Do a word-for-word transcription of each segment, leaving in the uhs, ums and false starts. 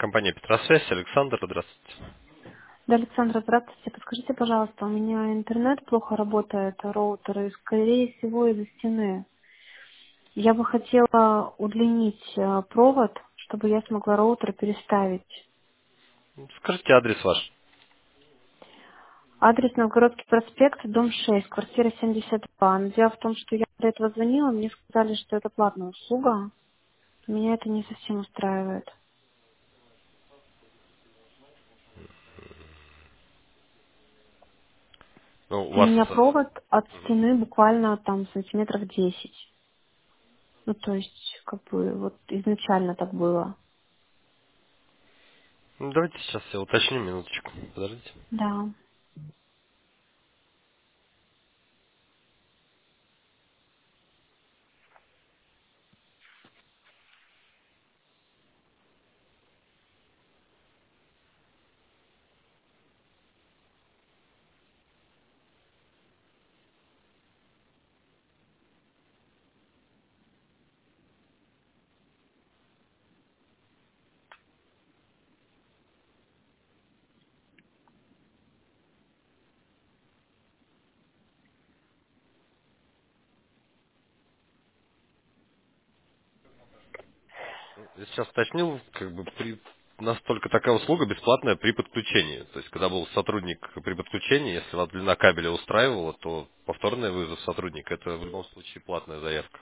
Компания Петросвязь, Александр, здравствуйте. Да, Александра, здравствуйте. Подскажите, пожалуйста, у меня интернет плохо работает, роутер, и, скорее всего, из-за стены. Я бы хотела удлинить э, провод, чтобы я смогла роутер переставить. Скажите адрес ваш. Адрес Новгородский проспект, дом шесть, квартира семьдесят два. Но дело в том, что я до этого звонила, мне сказали, что это платная услуга. Меня это не совсем устраивает. Ну, у У вас, меня э, провод от стены буквально там сантиметров десять. Ну, то есть, как бы, вот изначально так было. ну, давайте сейчас я уточню минуточку. Подождите. Да. Я сейчас уточнил, как бы при у нас только такая услуга бесплатная при подключении. То есть, когда был сотрудник при подключении, если вас длина кабеля устраивала, то повторный вызов сотрудника это в любом случае платная заявка.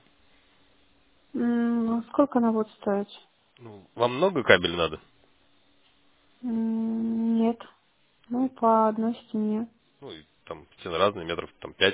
М, а сколько она будет стоить? Ну, вам много кабеля надо? М, Нет. Ну, по одной стене. Ну, и там стены разные, метров там пять.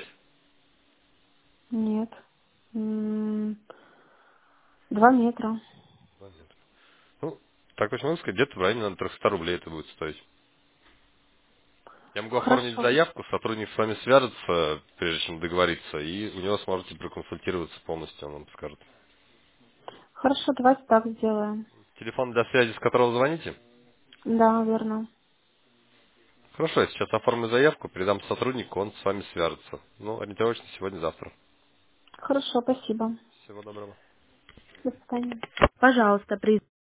Нет. М, Два метра. Ну, так очень много сказать, где-то в районе, наверное, триста рублей это будет стоить. Я могу оформить Хорошо. заявку, сотрудник с вами свяжется, прежде чем договориться, и у него сможете проконсультироваться полностью, он вам скажет. Хорошо, давайте так сделаем. Телефон для связи, с которого звоните? Да, верно. Хорошо, я сейчас оформлю заявку, передам сотруднику, он с вами свяжется. Ну, ориентировочно сегодня-завтра. Хорошо, спасибо. Всего доброго. До свидания. Пожалуйста, при